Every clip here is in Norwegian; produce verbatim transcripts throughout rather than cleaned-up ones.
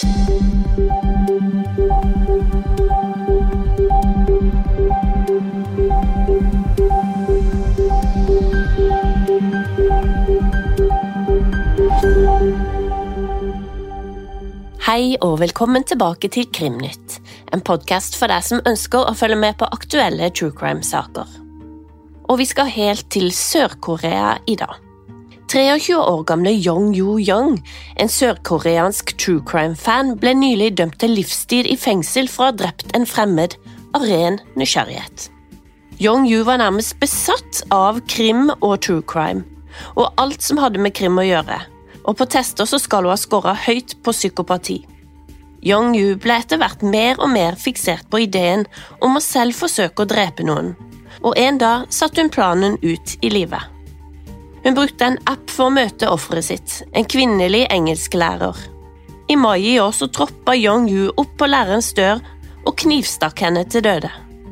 Hei og velkommen tilbake til Krimnytt, en podcast for deg som ønsker å følge med på aktuelle true crime-saker. Og vi skal helt til Sør-Korea i dag. tjuetre år gamle Jong Yoo-young, en sørkoreansk true crime-fan, ble nylig dømt til livstid i fengsel for å ha drept en fremmed av ren nysgjerrighet. Jong Yoo var nærmest besatt av krim og true crime, og alt som hadde med krim å gjøre. Og på tester så skal hun ha skåret høyt på psykopati. Jong Yoo ble etter hvert mer og mer fiksert på ideen om å selv forsøke å drepe noen, og en dag satte hun planen ut i livet. Hun brukte en app for å møte offeret sitt, en kvinnelig engelsklærer. I mai i år så troppet Jong Yoo opp på lærerens dør og knivstakk henne til døde.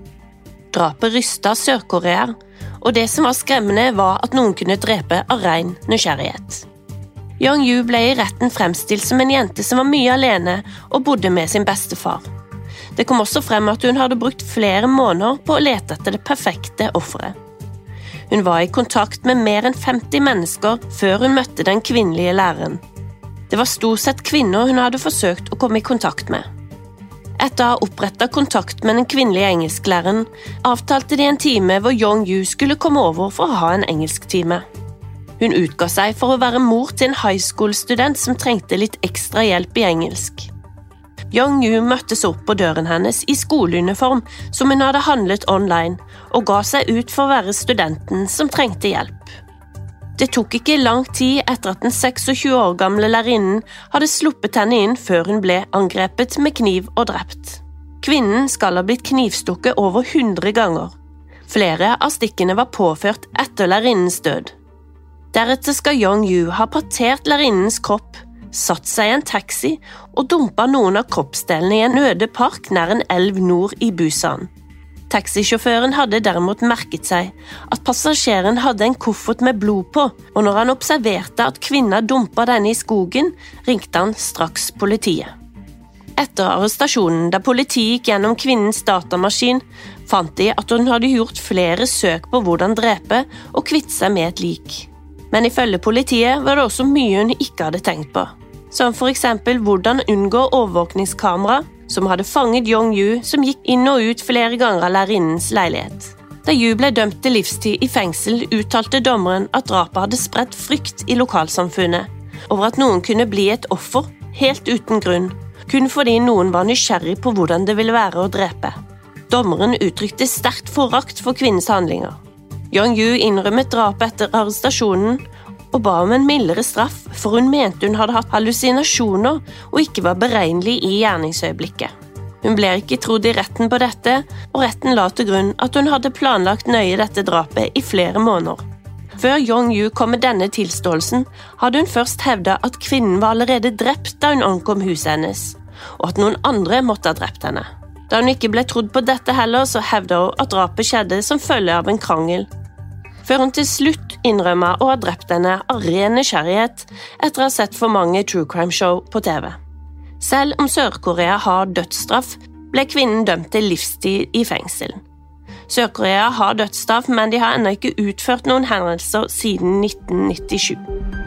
Drapet rystet Sør-Korea, og det som var skremmende var at noen kunne drepe av ren nysgjerrighet. Jong Yoo ble i retten fremstilt som en jente som var mye alene og bodde med sin bestefar. Det kom også frem at hun hadde brukt flere måneder på å lete etter det perfekte offeret. Hun var i kontakt med mer enn femti mennesker før hun møtte den kvinnelige læreren. Det var stort sett kvinner hun hadde forsøkt å komme i kontakt med. Etter å ha opprettet kontakt med den kvinnelige engelsklæreren, avtalte de en time hvor Jong Yoo skulle komme over for å ha en engelsktime. Hun utga seg for å være mor til en high school-student som trengte litt ekstra hjelp i engelsk. Jong Yoo møttes opp på døren hennes i skoleuniform som hun hadde handlet online, og ga seg ut for å være studenten som trengte hjelp. Det tok ikke lang tid etter at den tjueseks år gamle lærerinnen hadde sluppet henne inn før hun ble angrepet med kniv og drept. Kvinnen skal ha blitt knivstukket over hundre ganger. Flere av stikkene var påført etter lærerinnens død. Deretter skal Jong Yoo ha partert lærerinnens kropp, satt seg i en taxi og dumpet noen av kroppsdelene i en øde park nær en elv nord i Busan. Taxisjåføren hadde derimot merket seg at passasjeren hadde en koffert med blod på, og når han observerte at kvinnen dumpet denne i skogen, ringte han straks politiet. Etter arrestasjonen, da politiet gikk gjennom kvinnens datamaskin, fant de at hun hadde gjort flere søk på hvordan drepe og kvitte seg med et lik. Men ifølge politiet var det også mye hun ikke hadde tenkt på, som for eksempel hvordan unngå overvåkningskamera som hadde fanget Jong Yoo som gikk inn og ut flere ganger av lærerinnens leilighet. Da Yoo ble dømt til livstid i fengsel, uttalte dommeren at drapet hadde spredt frykt i lokalsamfunnet, over at noen kunne bli et offer helt uten grunn, kun fordi noen var nysgjerrig på hvordan det ville være å drepe. Dommeren uttrykte sterkt forakt for kvinnens handlinger. Jong Yoo innrømmet drapet etter arrestasjonen og ba om en mildere straff, for hun mente hun hadde hatt hallusinasjoner og ikke var beregnelig i gjerningsøyeblikket. Hun ble ikke trodd i retten på dette, og retten la til grunn at hun hadde planlagt nøye dette drapet i flere måneder. Før Jong Yoo kom med denne tilståelsen, hadde hun først hevdet at kvinnen var allerede drept da hun ankom huset hennes, og at noen andre måtte ha drept henne. Da hun ikke ble trodd på dette heller, så hevdet hun at drapet skjedde som følge av en krangel, før hun til slutt innrømmet å ha drept henne av ren nysgjerrighet etter å ha sett for mange true crime show på T V. Selv om Sør-Korea har dødsstraff, ble kvinnen dømt til livstid i fengsel. Sør-Korea har dødsstraff, men de har ennå ikke utført noen hendelser siden nitten nittisju.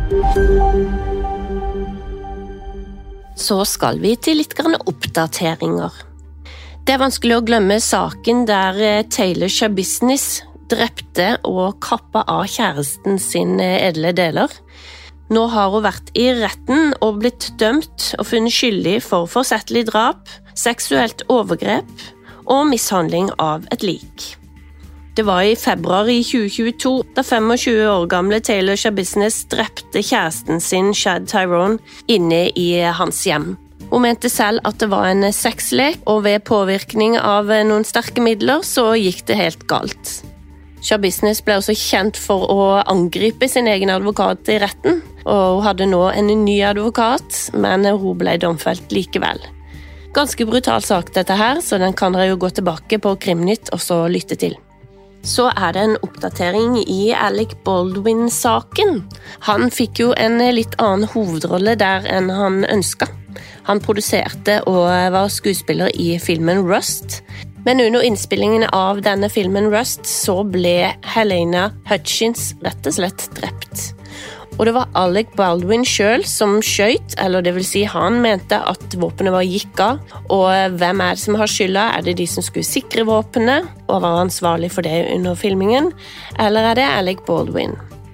Så skal vi til litt grann oppdateringer. Det er vanskelig å glemme saken der Taylor Schabusiness drepte og kappet av kjæresten sin edle deler. Nå har hun vært i retten og blitt dømt og funnet skyldig for forsettlig drap, seksuelt overgrep og mishandling av et lik. Det var i februar i tjue tjueto da tjuefem år gamle Taylor Schabusiness drepte kjæresten sin Chad Tyrone inne i hans hjem. Hun mente selv at det var en sexlek, og ved påvirkning av noen sterke midler så gikk det helt galt. Schabusiness ble også kjent for å angripe sin egen advokat i retten, og hun hadde nå en ny advokat, men hun ble domfelt likevel. Ganske brutal sak dette her, så den kan dere jo gå tilbake på Krimnytt og så lytte til. Så er det en oppdatering i Alec Baldwin-saken. Han fikk jo en litt annen hovedrolle der enn han ønsket. Han produserte og var skuespiller i filmen Rust. Men under innspillingen av denne filmen Rust så ble Helena Hutchins rett og slett drept. Og det var Alec Baldwin selv som skjøt, eller det vil si han mente at våpenet var gikka. Og hvem er det som har skylda? Er det de som skulle sikre våpenet og var ansvarlig for det under filmingen? Eller er det Alec Baldwin?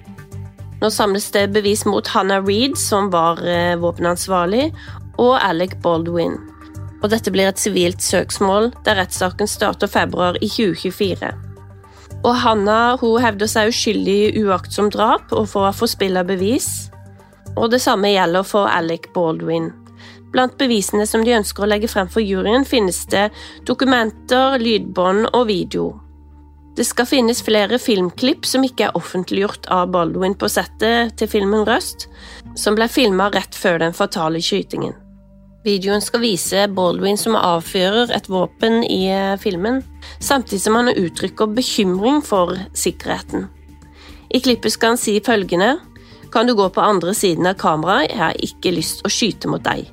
Nå samles det bevis mot Hannah Reid, som var våpenansvarlig, og Alec Baldwin. Og dette blir et sivilt søksmål, der rettssaken starter februar i tjue tjuefire. Og Hannah, hun hevder seg uskyldig i uaktsom drap og for å forspille bevis. Og det samme gjelder for Alec Baldwin. Blant bevisene som de ønsker å legge frem for juryen finnes det dokumenter, lydbånd og video. Det skal finnes flere filmklipp som ikke er offentliggjort av Baldwin på settet til filmen Rust, som ble filmet rett før den fatale skytingen. Videoen skal vise Baldwin som avfyrer et våpen i filmen, samtidig som han uttrykker bekymring for sikkerheten. I klippet skal han si følgende: «Kan du gå på andre siden av kameraet? Jeg har ikke lyst å skyte mot deg.»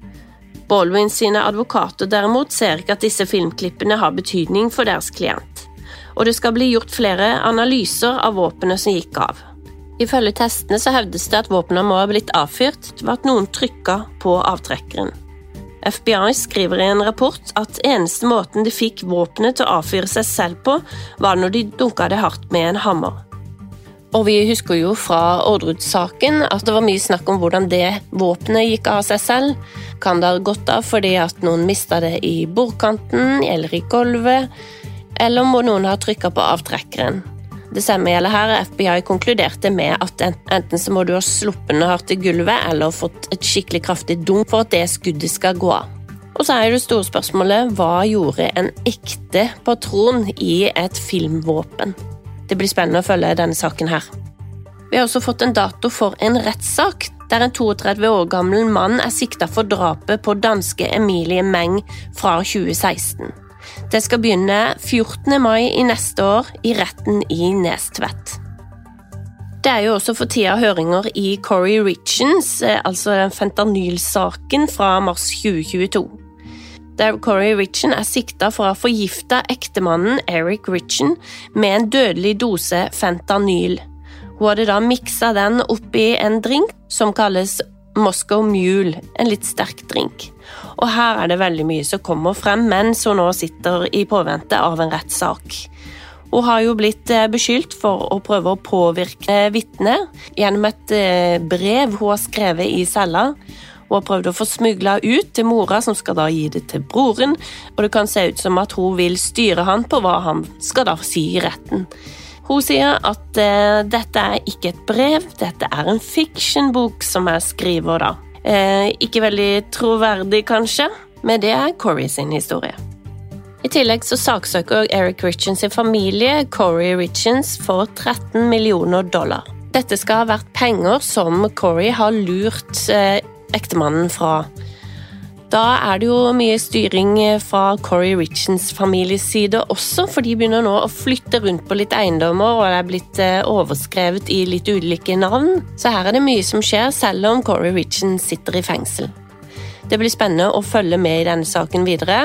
Baldwin sine advokater derimot ser ikke at disse filmklippene har betydning for deres klient, og det skal bli gjort flere analyser av våpenet som gikk av. Ifølge testene så hevdes det at våpenet må ha blitt avfyrt ved at noen trykket på avtrekkeren. F B I skriver i en rapport at eneste måten de fikk våpenet til å avfyre seg selv på, var når de dunket det hardt med en hammer. Og vi husker jo fra Orderud-saken at det var mye snakk om hvordan det våpenet gikk av seg selv. Kan det ha gått av fordi at noen mistet det i bordkanten eller i gulvet, eller må noen ha trykket på avtrekkeren? Det samme gjelder her. F B I konkluderte med at enten så må du ha sluppet den hardt i gulvet eller fått et skikkelig kraftig dunk for at det skuddet skal gå av. Og så er det store spørsmålet, hva gjorde en ekte patron i et filmvåpen? Det blir spennende å følge denne saken her. Vi har også fått en dato for en rettssak, der en trettito år gammel mann er siktet for drapet på danske Emilie Meng fra tjue seksten. Det skal begynne fjortende mai i neste år i retten i Nestvedt. Det er jo også for tida høringer i Corey Richens, altså fentanylsaken fra mars tjue tjueto. Der Corey Richen er siktet for å ha forgiftet ektemannen Eric Richen med en dødelig dose fentanyl. Hun hadde da mikset den oppi en drink som kalles Moscow Mule, en litt sterk drink. Og her er det veldig mye som kommer frem, men som nå sitter i påvente av en rettssak. Hun har jo blitt beskyldt for å prøve å påvirke vitnet gjennom et brev hun har skrevet i cella. Hun har prøvd å få smuglet ut til mora, som skal da gi det til broren, og det kan se ut som at hun vil styre han på hva han skal da si i retten. Hun sier at uh, dette er ikke et brev, dette er en fiction-bok som jeg skriver da. Uh, ikke veldig troverdig kanskje, men det er Corey sin historie. I tillegg så saksøker Eric Richens familie Corey Richens for tretten millioner dollar. Dette skal ha vært penger som Corey har lurt uh, ektemannen fra. Da er det jo mye styring fra Corey Richens families side også, for de begynner nå å flytte rundt på litt eiendommer, og det er blitt overskrevet i litt ulike navn. Så her er det mye som skjer, selv om Corey Richen sitter i fengsel. Det blir spennende å følge med i denne saken videre.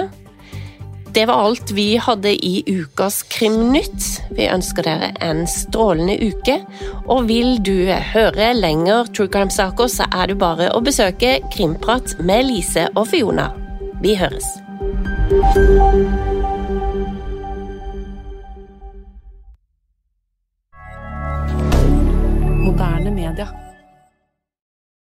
Det var alt vi hadde i ukas Krimnytt. Vi ønsker dere en strålende uke, og vil du høre lenger True Crime-saker, så er det bare å besøke Krimprat med Lise og Fiona. Vi høres! Moderne media.